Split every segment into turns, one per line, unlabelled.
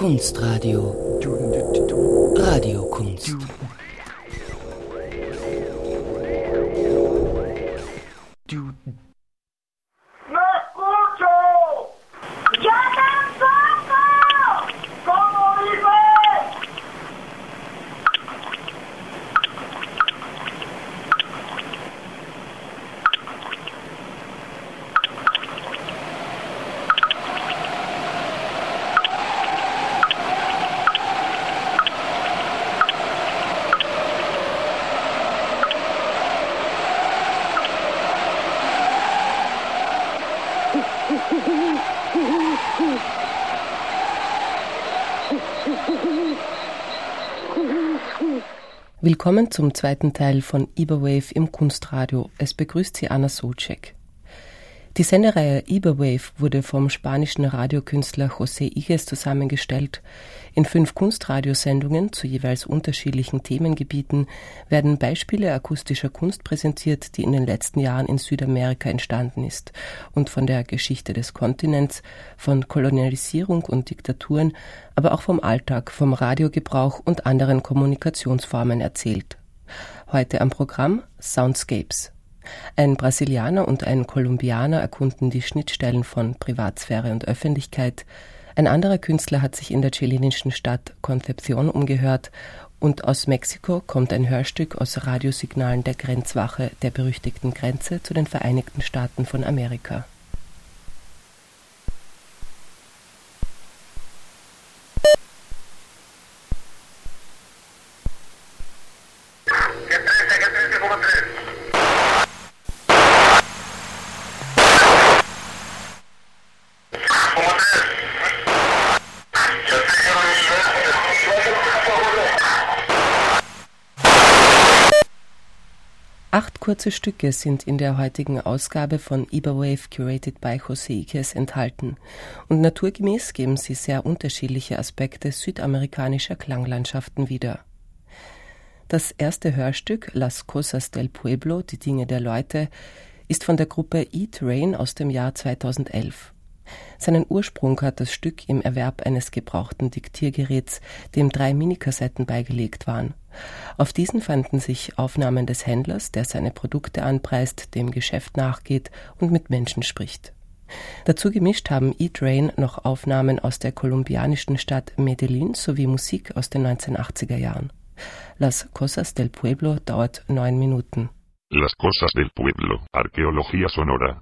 Kunstradio. Radiokunst. Willkommen zum zweiten Teil von Iberwave im Kunstradio. Es begrüßt Sie Anna Soucek. Die Sendereihe Iberwave wurde vom spanischen Radiokünstler José Iges zusammengestellt. In 5 Kunstradiosendungen zu jeweils unterschiedlichen Themengebieten werden Beispiele akustischer Kunst präsentiert, die in den letzten Jahren in Südamerika entstanden ist und von der Geschichte des Kontinents, von Kolonialisierung und Diktaturen, aber auch vom Alltag, vom Radiogebrauch und anderen Kommunikationsformen erzählt. Heute am Programm Soundscapes. Ein Brasilianer und ein Kolumbianer erkunden die Schnittstellen von Privatsphäre und Öffentlichkeit. Ein anderer Künstler hat sich in der chilenischen Stadt Concepción umgehört und aus Mexiko kommt ein Hörstück aus Radiosignalen der Grenzwache der berüchtigten Grenze zu den Vereinigten Staaten von Amerika. Kurze Stücke sind in der heutigen Ausgabe von Iberwave curated by José Iges enthalten und naturgemäß geben sie sehr unterschiedliche Aspekte südamerikanischer Klanglandschaften wieder. Das erste Hörstück, Las Cosas del Pueblo, die Dinge der Leute, ist von der Gruppe E-Train aus dem Jahr 2011. Seinen Ursprung hat das Stück im Erwerb eines gebrauchten Diktiergeräts, dem 3 Minikassetten beigelegt waren. Auf diesen fanden sich Aufnahmen des Händlers, der seine Produkte anpreist, dem Geschäft nachgeht und mit Menschen spricht. Dazu gemischt haben E-Train noch Aufnahmen aus der kolumbianischen Stadt Medellín sowie Musik aus den 1980er Jahren. Las Cosas del Pueblo dauert 9 Minuten.
Las Cosas del Pueblo, Arqueología Sonora.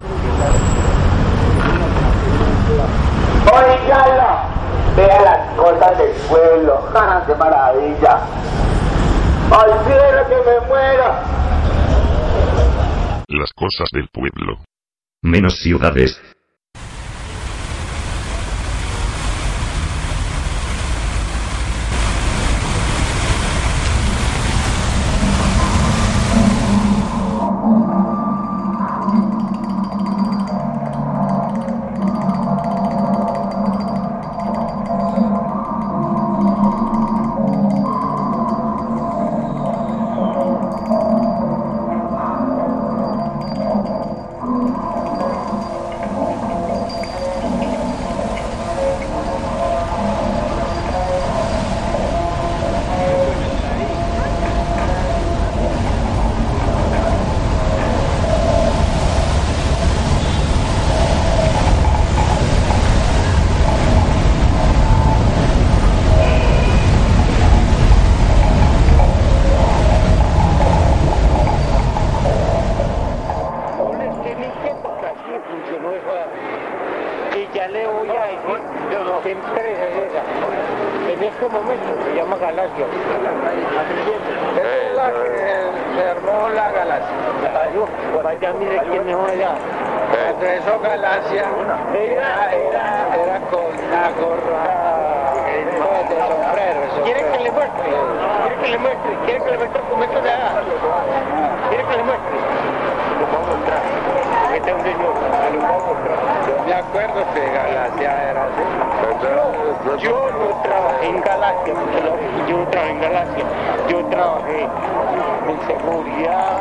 Oígala, vea las cosas del pueblo, ¡ja, qué maravilla! ¡Ay, quiero que me muera!
Las cosas del pueblo.
Menos ciudades.
Yo trabajé en seguridad,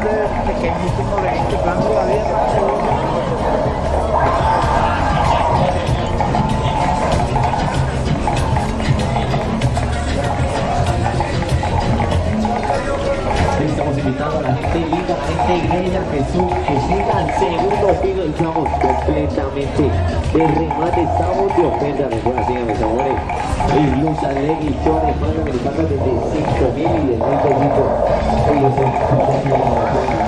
pequeñísimo de este plan todavía.
Estamos invitando a la gente linda, a la gente bella, que siga al segundo piso. Estamos completamente de remate, estamos de ofensa. Recuerda, sigan mis amores. Y Luz Alegre, Chores, más americanos desde 5.000 y de 1.000 pesitos. Ellos son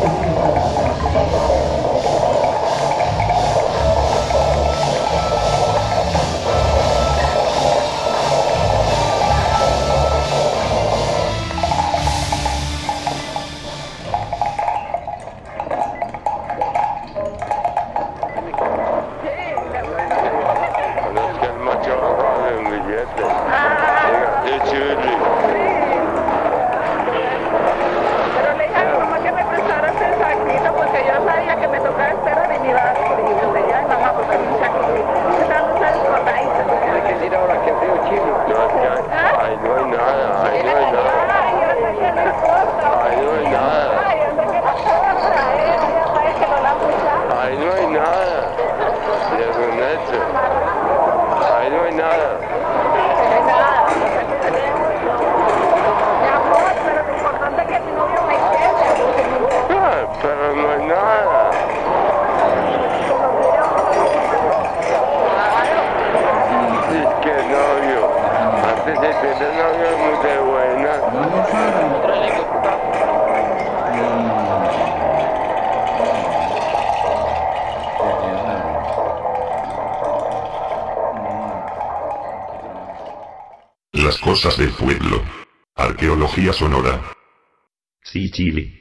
Las cosas del pueblo. Arqueología sonora.
Sí, Chile.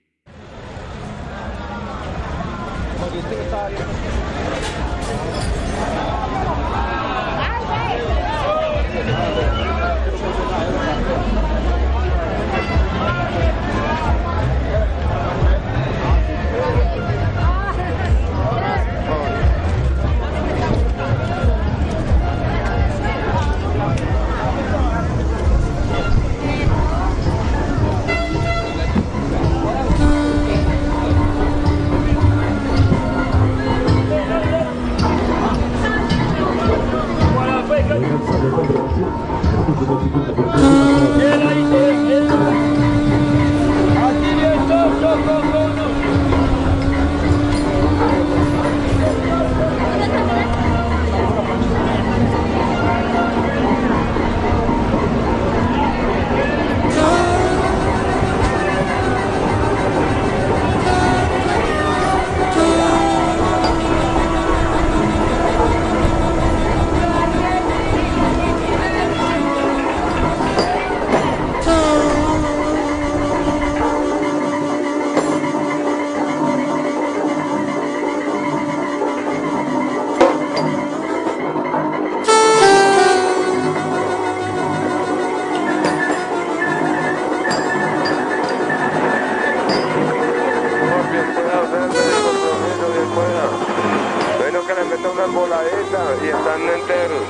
Y están enteros.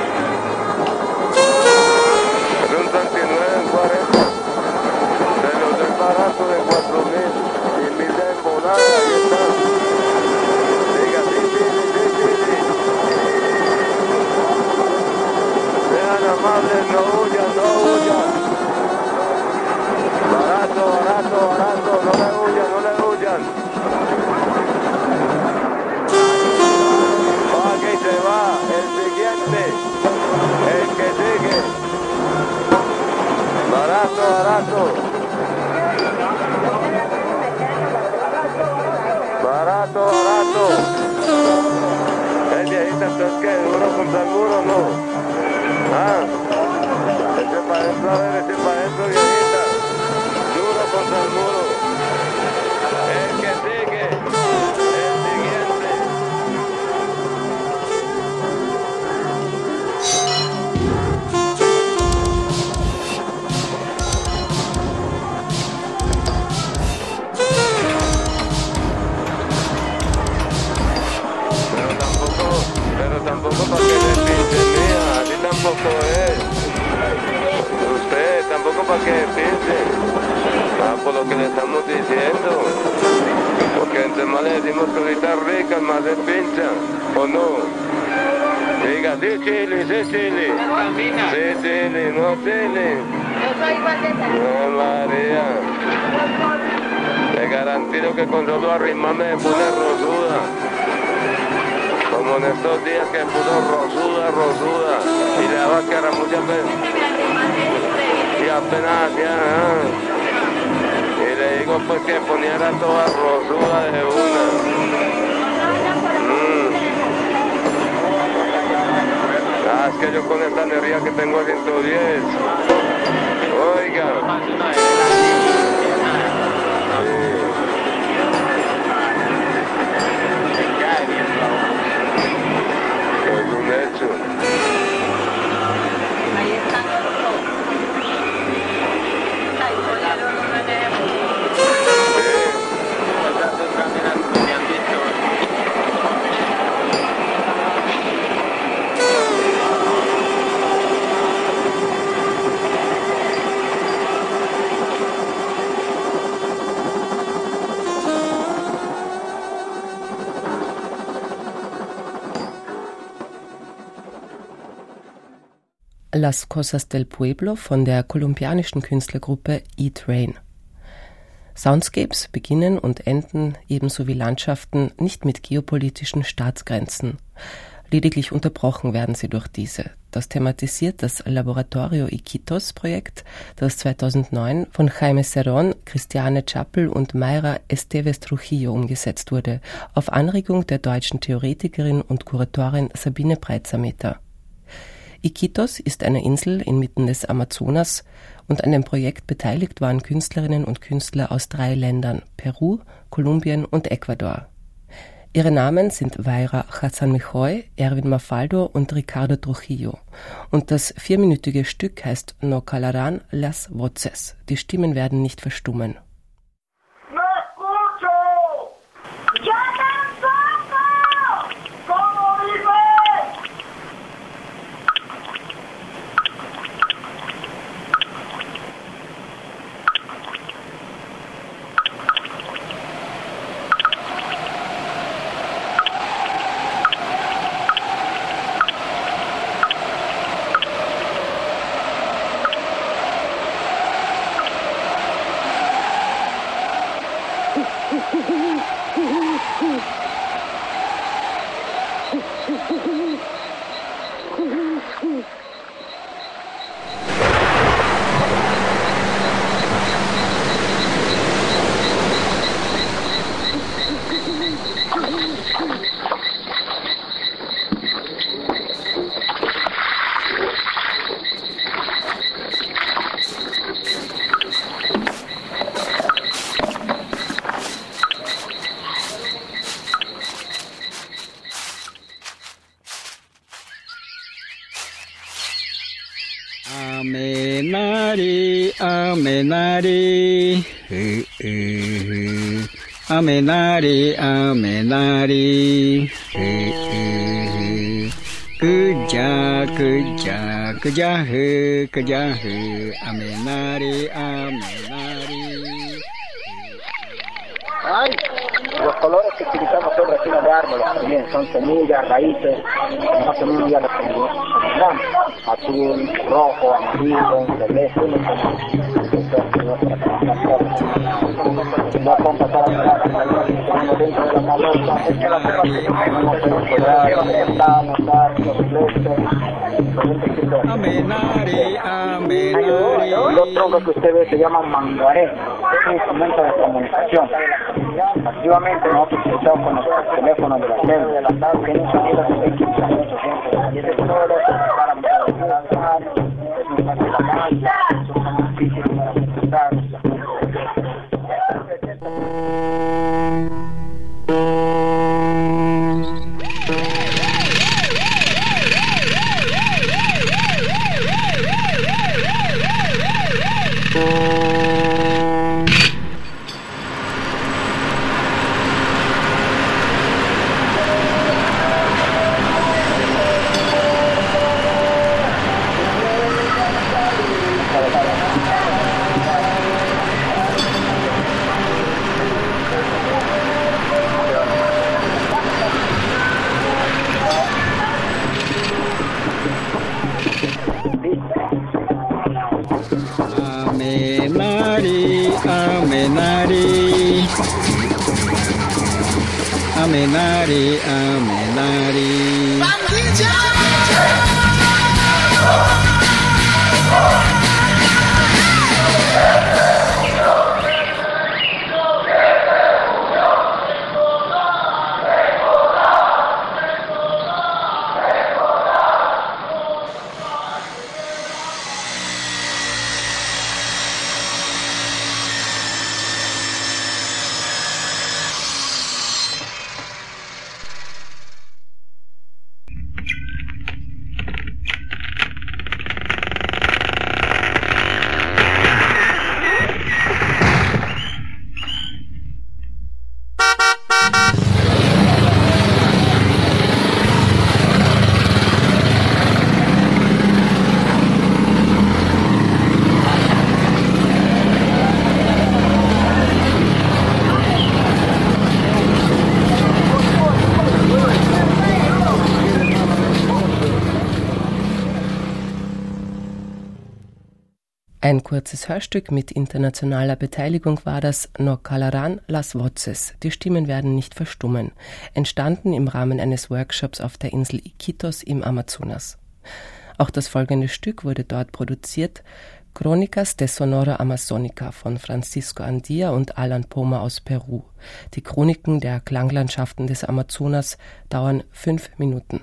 Es un 39 en 40. De los del barato de 4.000 y 1.000 de embolada. Ahí está. Diga, sí. Sean amables, no huyan. Barato, no le huyan. Se va el siguiente, el que sigue. Barato. El viejita, entonces que duro contra el muro, ¿no? Ese para adentro, viejita. Duro contra el muro. El que sigue, el siguiente. Pero tampoco para que le pinche, mía, así tampoco es. Usted tampoco para que pinche. Por lo que le estamos diciendo. decimos cositas ricas, más de pincha, ¿o no? Diga, sí chile, sí chile. Sí chile, no chile.
Yo soy igual de esa.
No, María. Te garantizo que con solo arrimarme me pone rosuda. Como en estos días que puso rosuda. Y la vaquera muchas veces. Y apenas hacía, y le digo pues que poniera toda rosuda de una. Es que yo con esta energía que tengo a 110. Oiga. Es un hecho.
Ahí están los dos. Ahí voy a los números de
Las Cosas del Pueblo von der kolumbianischen Künstlergruppe E-Train. Soundscapes beginnen und enden ebenso wie Landschaften nicht mit geopolitischen Staatsgrenzen. Lediglich unterbrochen werden sie durch diese. Das thematisiert das Laboratorio Iquitos-Projekt, das 2009 von Jaime Cerón, Christiane Chappell und Mayra Esteves Trujillo umgesetzt wurde, auf Anregung der deutschen Theoretikerin und Kuratorin Sabine Breitsameter. Iquitos ist eine Insel inmitten des Amazonas und an dem Projekt beteiligt waren Künstlerinnen und Künstler aus 3 Ländern, Peru, Kolumbien und Ecuador. Ihre Namen sind Wayra Hazanmejoy, Erwin Mafaldo und Ricardo Trujillo. Und das 4-minütige Stück heißt No Calarán las Voces. Die Stimmen werden nicht verstummen.
Amenari, amenari, amenari, amenari, kuja, kuja, kuja, kuja, amenari, amenari.
Ay, los colores que utilizamos son resinas de árboles también, son semillas, raíces, no semillas, las semillas, azul, rojo, amarillo, celeste, no son pasadas dentro de la maleza, es que la forma que tenemos
Amenari, amenari.
Los troncos que usted ve se llaman manguaré, es un instrumento de comunicación. Activamente nosotros utilizamos con nuestros teléfonos de la celda, tienen un sonido de 15 y es de todo para trabajar, es muy fácil la marcha, es muy difícil para ejecutar.
Amenari. Amenari, Amenari.
Ein kurzes Hörstück mit internationaler Beteiligung war das No Calarán las Voces, die Stimmen werden nicht verstummen, entstanden im Rahmen eines Workshops auf der Insel Iquitos im Amazonas. Auch das folgende Stück wurde dort produziert, Crónicas de Sonora Amazónica von Francisco Andía und Alan Poma aus Peru. Die Chroniken der Klanglandschaften des Amazonas dauern 5 Minuten.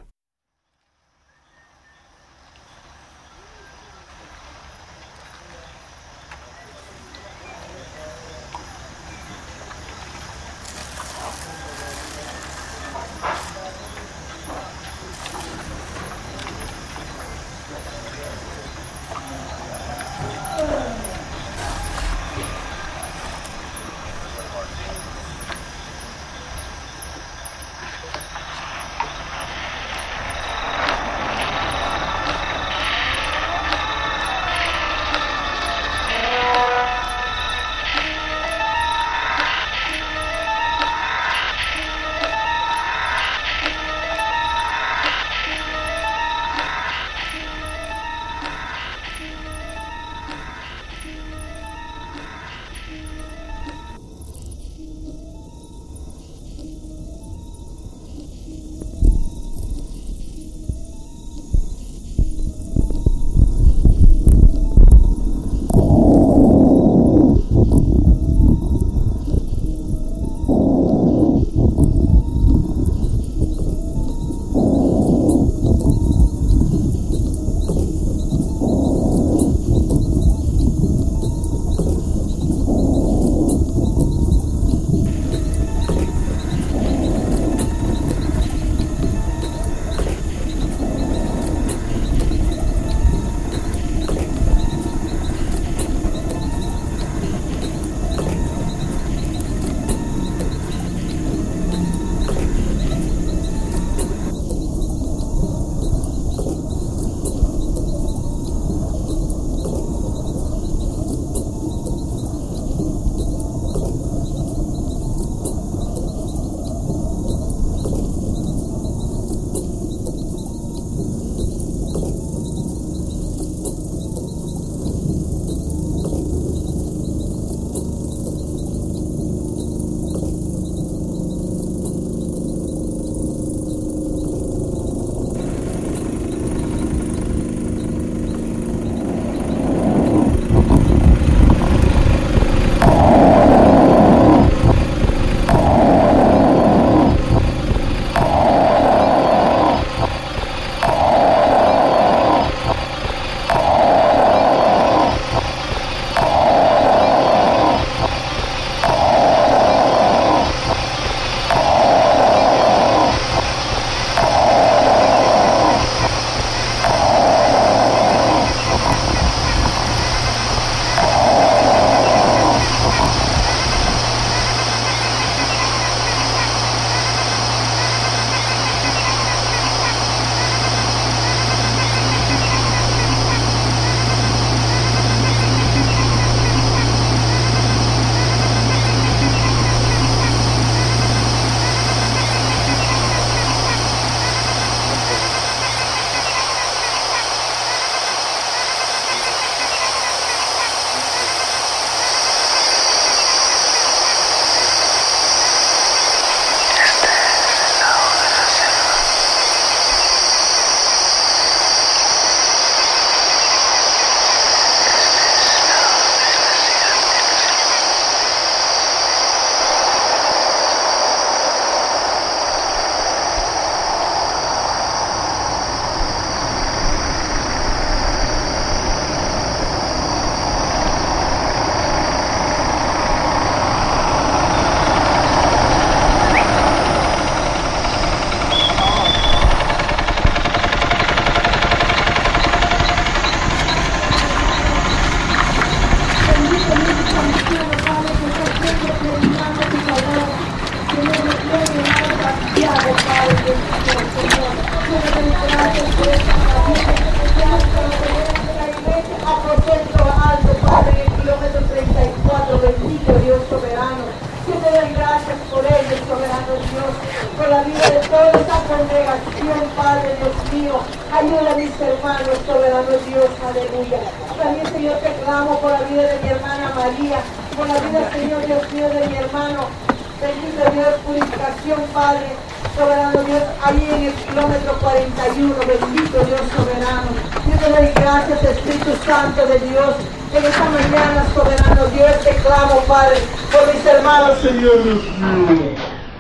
Aposento alto, Padre, en el kilómetro 34, bendito Dios soberano. Yo te doy gracias por ello, soberano Dios, por la vida de toda esta congregación, Padre Dios mío. Ayuda a mis hermanos, soberano Dios, aleluya. También, Señor, te clamo por la vida de mi hermana María, por la vida, Señor Dios mío, de mi hermano. Bendito Dios, purificación, Padre, soberano Dios, ahí en el kilómetro 41, bendito Dios soberano. Yo te doy gracias, Espíritu Santo de Dios, en esta mañana, soberano Dios, te clamo, Padre, por mis hermanos, Señor Dios mío.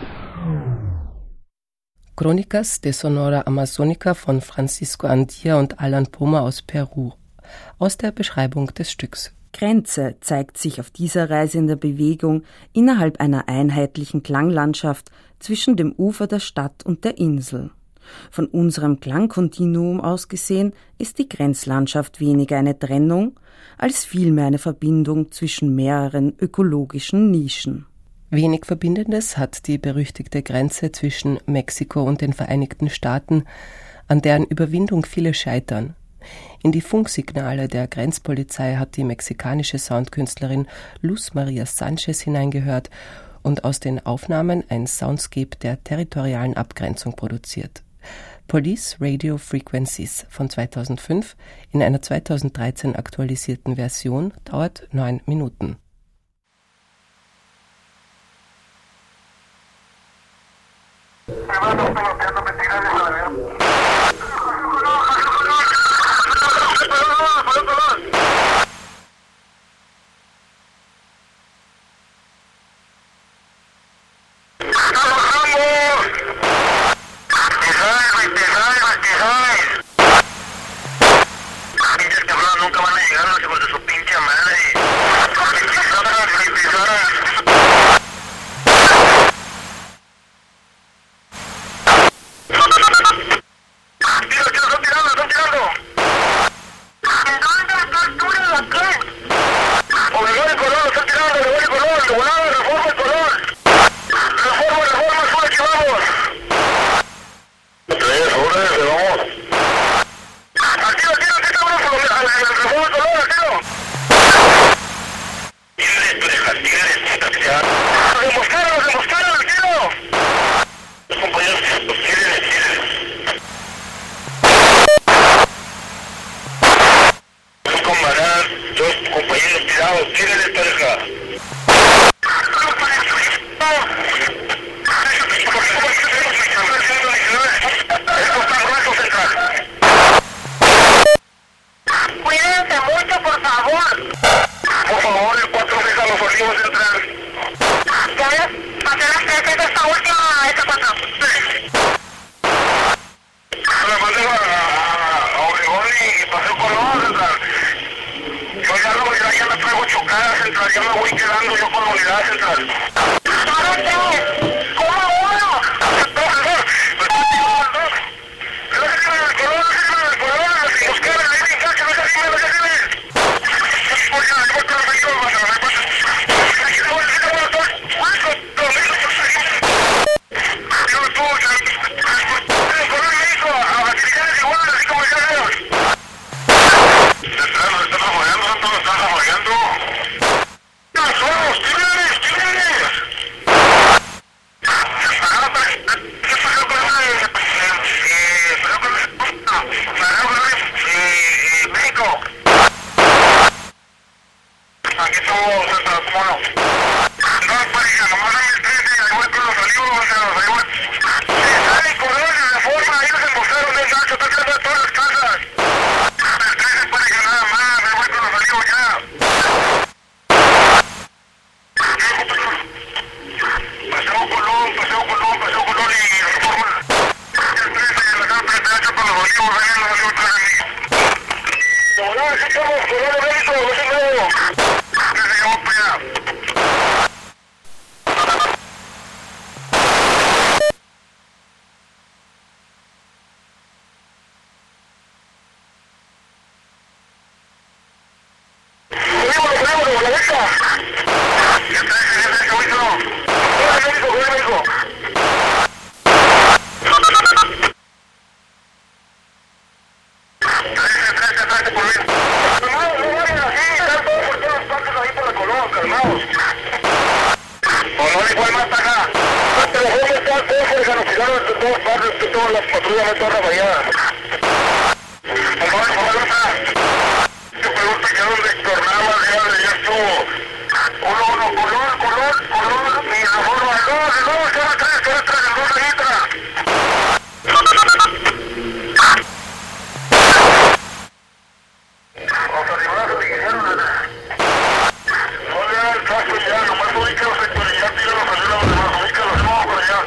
Crónicas de Sonora Amazónica von Francisco Andia und Alan Poma aus Peru. Aus der Beschreibung des Stücks.
Grenze zeigt sich auf dieser Reise in der Bewegung innerhalb einer einheitlichen Klanglandschaft zwischen dem Ufer der Stadt und der Insel. Von unserem Klangkontinuum aus gesehen ist die Grenzlandschaft weniger eine Trennung, als vielmehr eine Verbindung zwischen mehreren ökologischen Nischen.
Wenig Verbindendes hat die berüchtigte Grenze zwischen Mexiko und den Vereinigten Staaten, an deren Überwindung viele scheitern. In die Funksignale der Grenzpolizei hat die mexikanische Soundkünstlerin Luz Maria Sanchez hineingehört und aus den Aufnahmen ein Soundscape der territorialen Abgrenzung produziert. Police Radio Frequencies von 2005 in einer 2013 aktualisierten Version dauert 9 Minuten.
¡Vamos, todas partes, que todas las patrullas están rafalladas. Yo pregunto que un Víctor nada más ya estuvo. Color, mi reforma, no, se va a traer, el dos ahí atrás. Los animales que dijeron, no le hagan caso ya, nomás ubícalos en Torilla, tíralos allá a los demás, ubícalos, vamos para allá.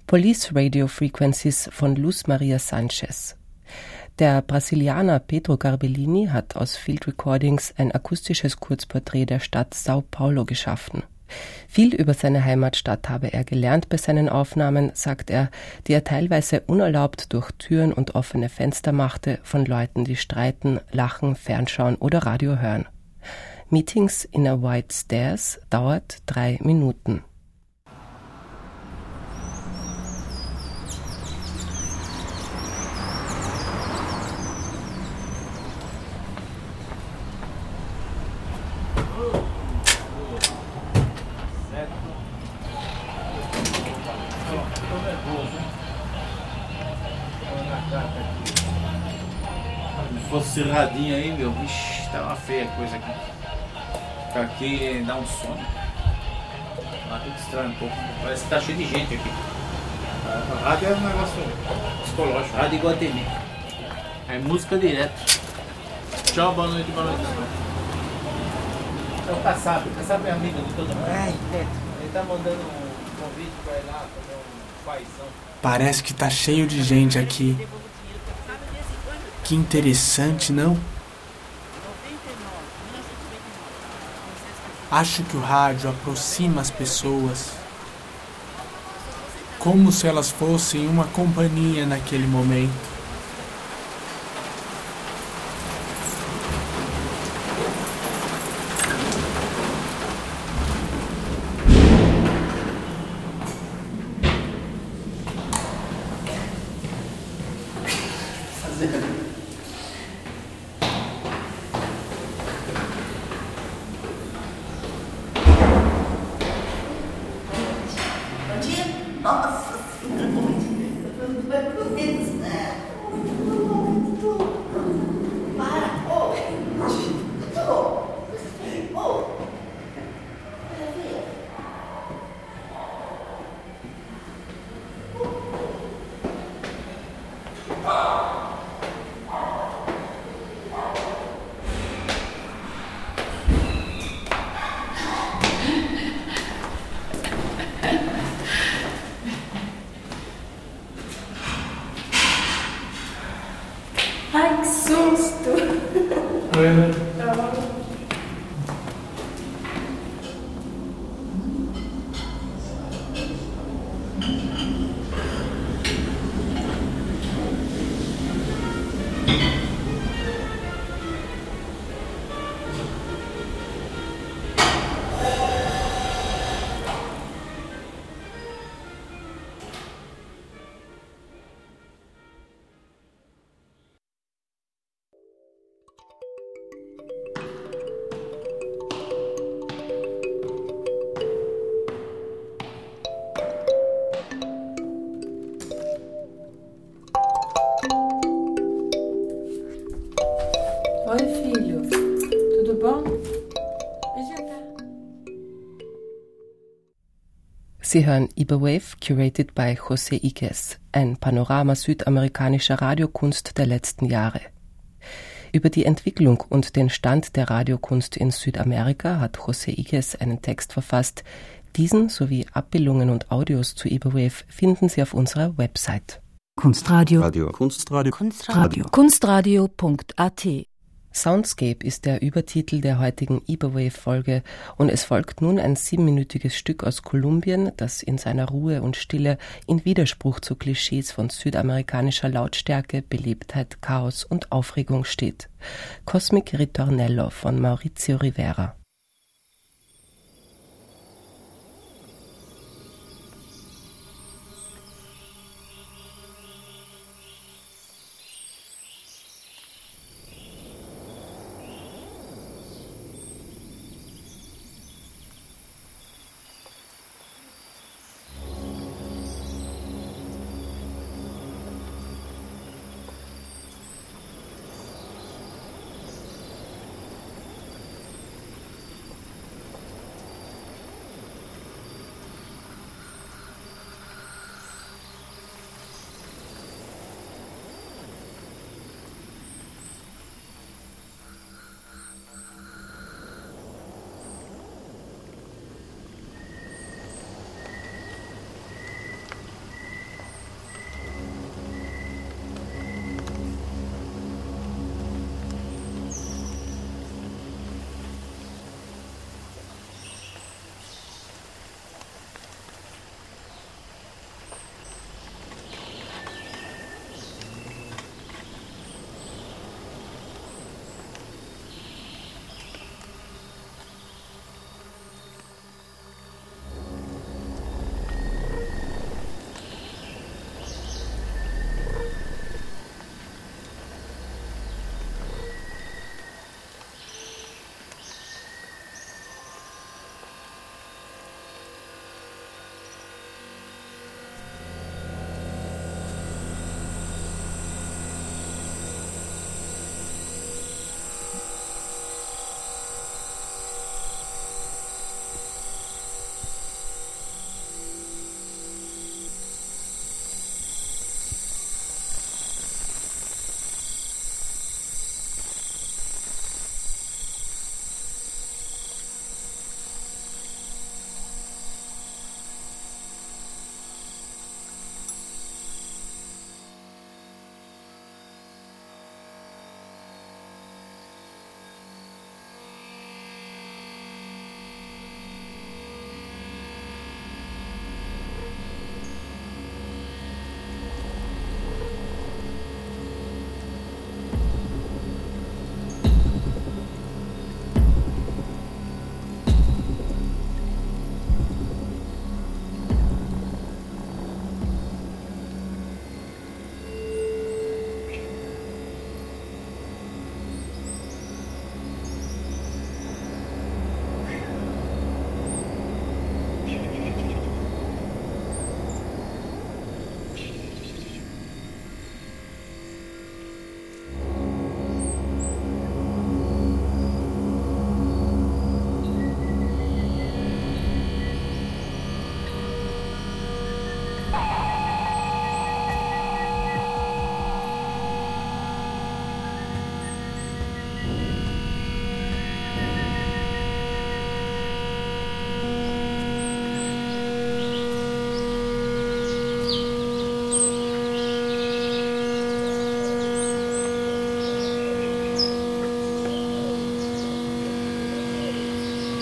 Police Radio Frequencies von Luz Maria Sanchez. Der Brasilianer Pedro Garbellini hat aus Field Recordings ein akustisches Kurzporträt der Stadt Sao Paulo geschaffen. Viel über seine Heimatstadt habe er gelernt bei seinen Aufnahmen, sagt er, die er teilweise unerlaubt durch Türen und offene Fenster machte von Leuten, die streiten, lachen, fernschauen oder Radio hören. Meetings in a White Stairs dauert 3 Minuten.
Se fosse cerradinho aí, meu, vixi, tá uma feia coisa aqui. Ficar aqui dá um sono. Tá tudo estranho um pouco. Parece que tá cheio de gente aqui. A rádio é um negócio psicológico. Rádio igual a TV. É música direto. Tchau, boa noite, boa noite. É o Kassab é amigo de todo mundo. Ele tá mandando um convite pra ir lá fazer um paizão.
Parece que tá cheio de gente aqui. Que interessante, não? Acho que o rádio aproxima as pessoas, como se elas fossem uma companhia naquele momento.
Ai, que susto!
Oi, filho. Tudo bom?
Sie hören Iberwave, curated by José Iges, ein Panorama südamerikanischer Radiokunst der letzten Jahre. Über die Entwicklung und den Stand der Radiokunst in Südamerika hat José Iges einen Text verfasst. Diesen sowie Abbildungen und Audios zu Iberwave finden Sie auf unserer Website.
Kunstradio.at.
Soundscape ist der Übertitel der heutigen Iberwave-Folge und es folgt nun ein 7-minütiges Stück aus Kolumbien, das in seiner Ruhe und Stille in Widerspruch zu Klischees von südamerikanischer Lautstärke, Belebtheit, Chaos und Aufregung steht. Cosmic Ritornello von Maurizio Rivera.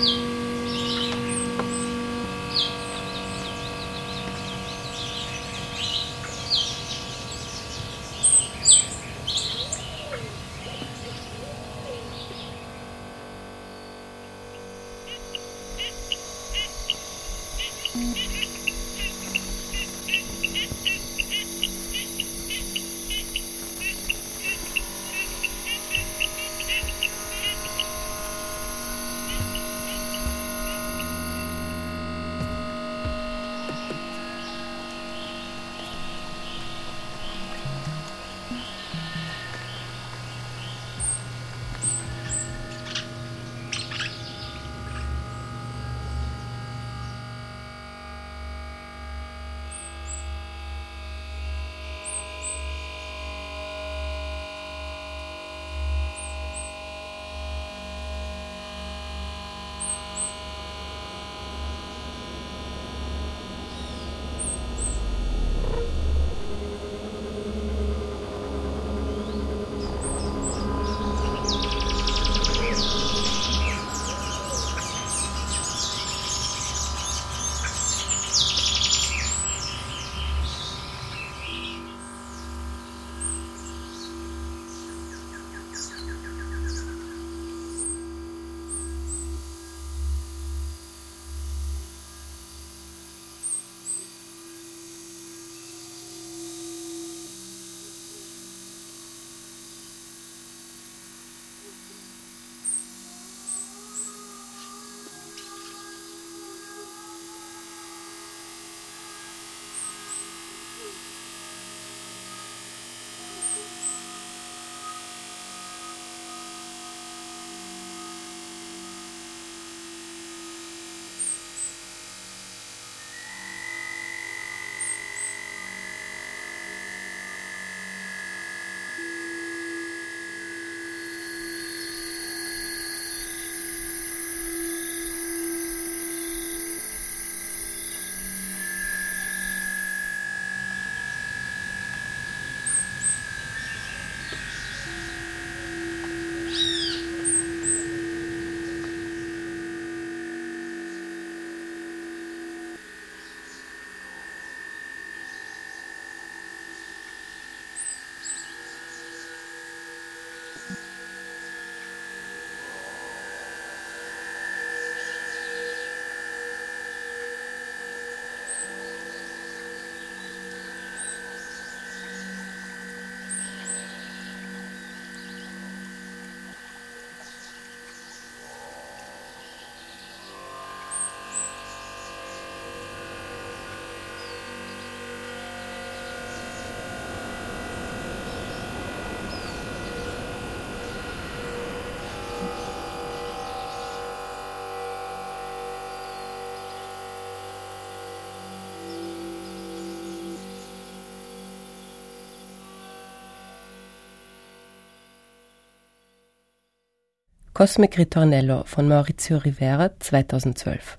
Cosmic Ritornello von Maurizio Rivera 2012.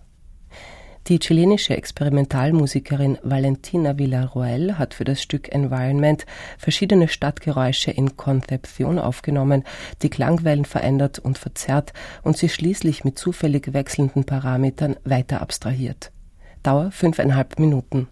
Die chilenische Experimentalmusikerin Valentina Villarroel hat für das Stück Environment verschiedene Stadtgeräusche in Concepción aufgenommen, die Klangwellen verändert und verzerrt und sie schließlich mit zufällig wechselnden Parametern weiter abstrahiert. Dauer 5,5 Minuten.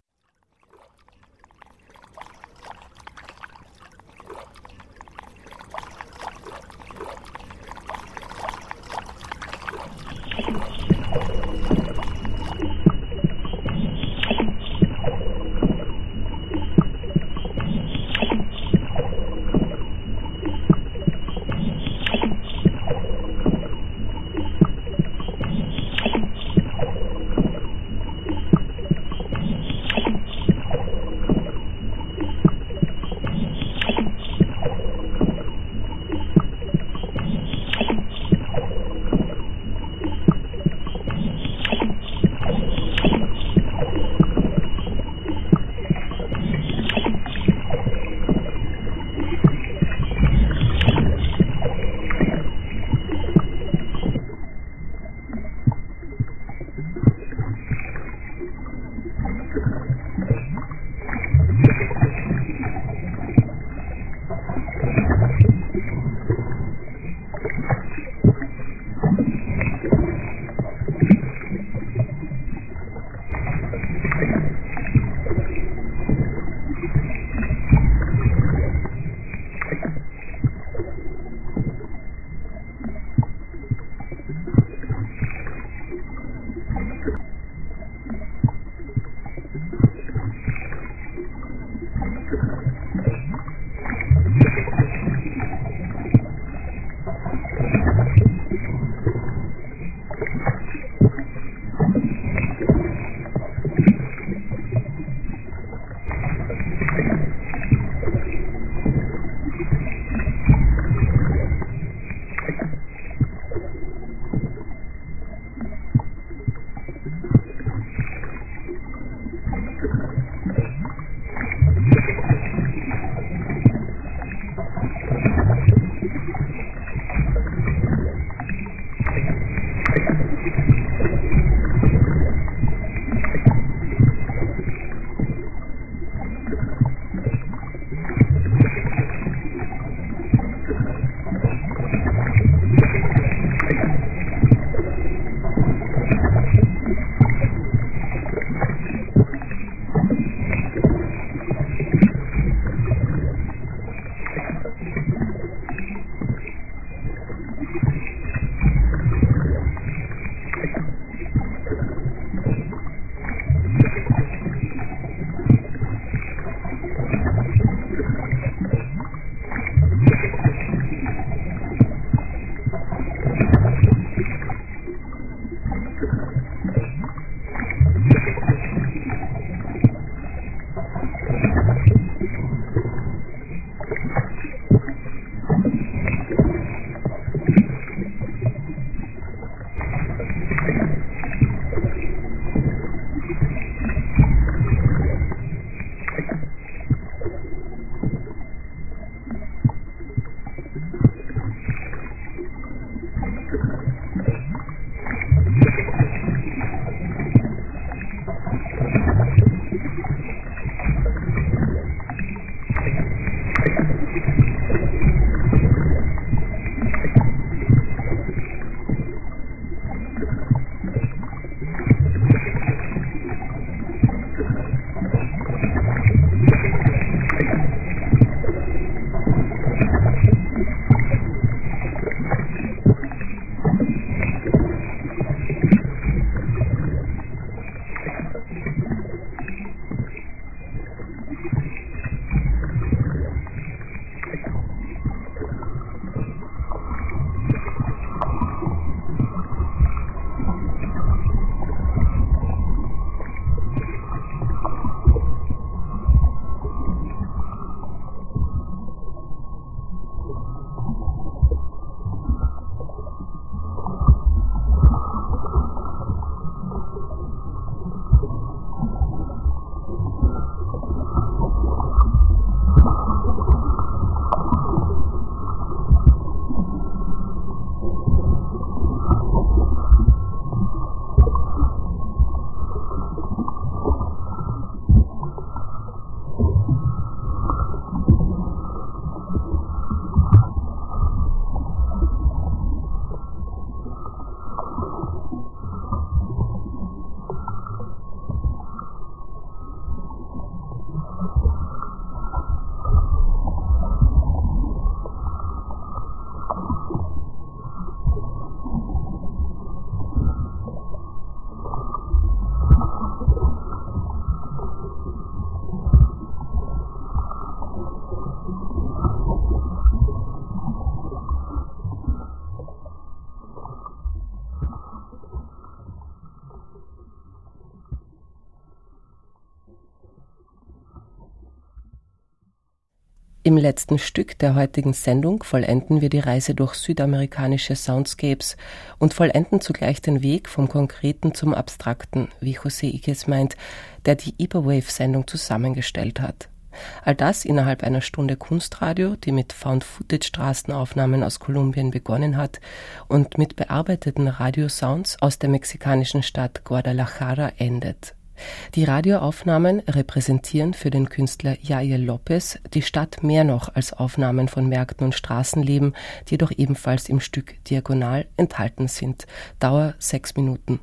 Im letzten Stück der heutigen Sendung vollenden wir die Reise durch südamerikanische Soundscapes und vollenden zugleich den Weg vom Konkreten zum Abstrakten, wie José Iges meint, der die Iberwave-Sendung zusammengestellt hat. All das innerhalb einer Stunde Kunstradio, die mit Found-Footage-Straßenaufnahmen aus Kolumbien begonnen hat und mit bearbeiteten Radiosounds aus der mexikanischen Stadt Guadalajara endet. Die Radioaufnahmen repräsentieren für den Künstler Yair Lopez die Stadt mehr noch als Aufnahmen von Märkten und Straßenleben, die jedoch ebenfalls im Stück Diagonal enthalten sind. Dauer 6 Minuten.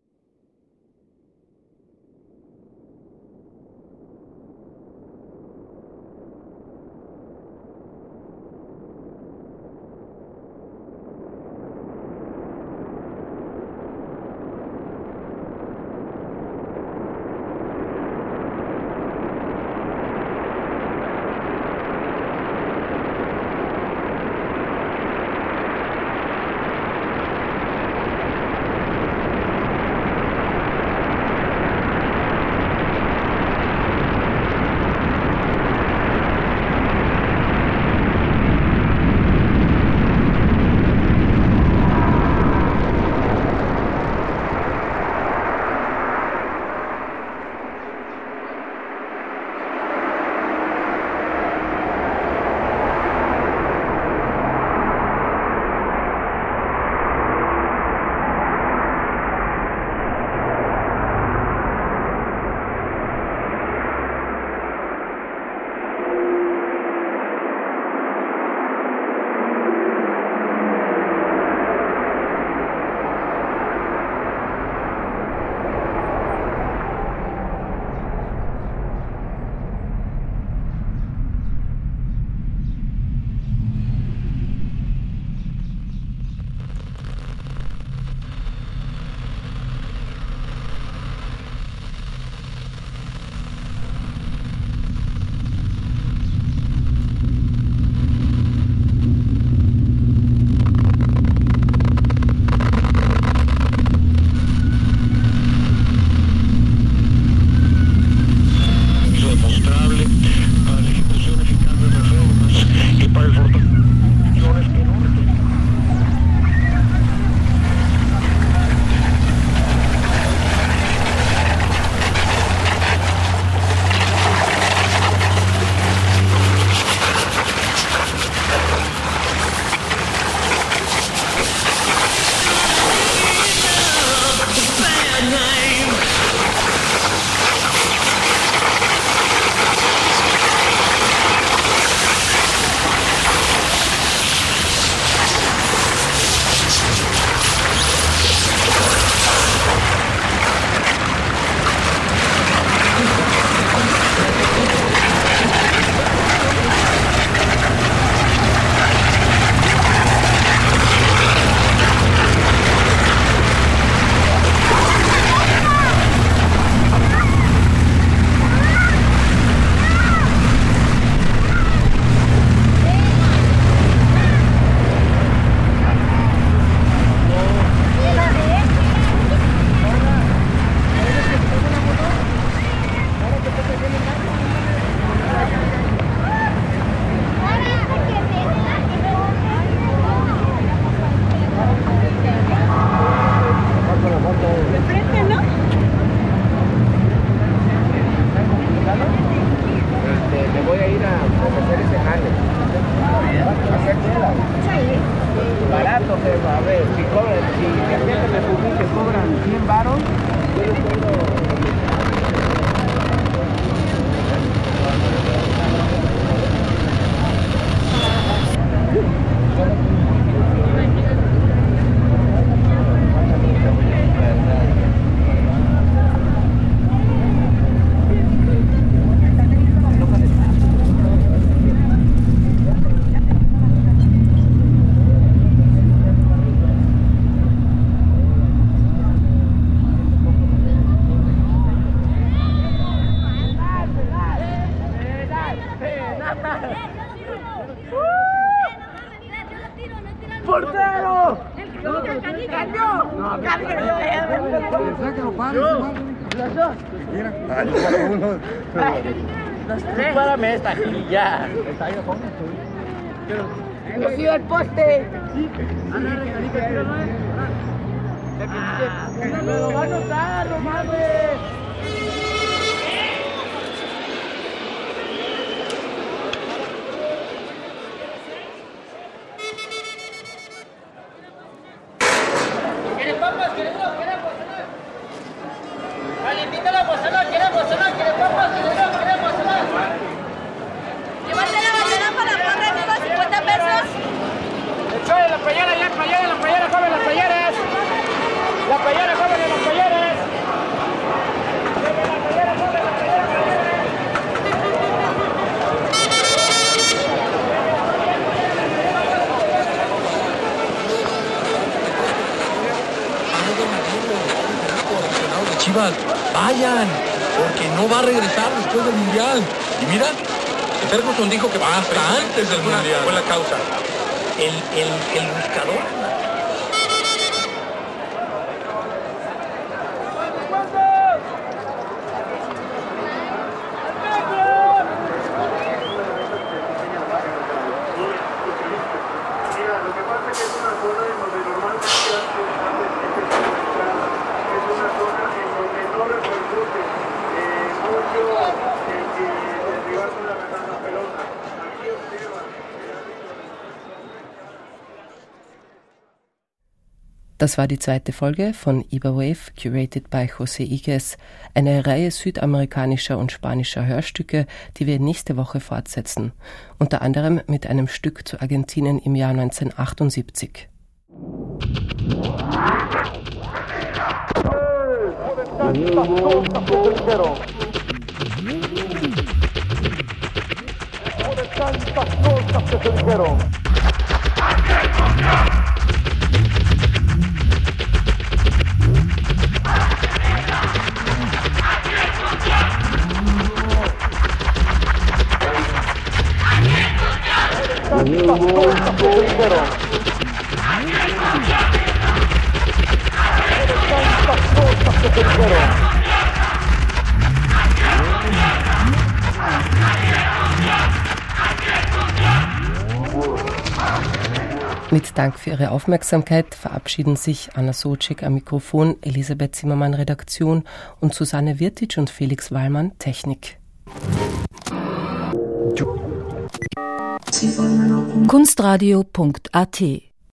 ¡Portero! ¡Cambio! Los tres.
Párame esta aquí, ya.
¡Rocío al poste!
¡Me lo va a notar, no mames!
¿Quieren papas? ¿Queremos? Calientita la bocena, ¿queremos? ¿Quieren papas? ¿Queremos?
¿Llevaste la bandera para la porra, amigos? 50 pesos.
¡Échale la playera, joven, las playeras! ¡La playera, joven, las playeras!
Chivas, vayan, porque no va a regresar después del Mundial. Y mira, Ferguson dijo que va hasta antes del Mundial. Fue la causa. El buscador.
Das war die zweite Folge von Iberwave, curated by José Iges, eine Reihe südamerikanischer und spanischer Hörstücke, die wir nächste Woche fortsetzen, unter anderem mit einem Stück zu Argentinien im Jahr 1978. Mit Dank für Ihre Aufmerksamkeit verabschieden sich Anna Socek am Mikrofon, Elisabeth Zimmermann Redaktion und Susanne Wirtitsch und Felix Wallmann Technik.
Kunstradio.at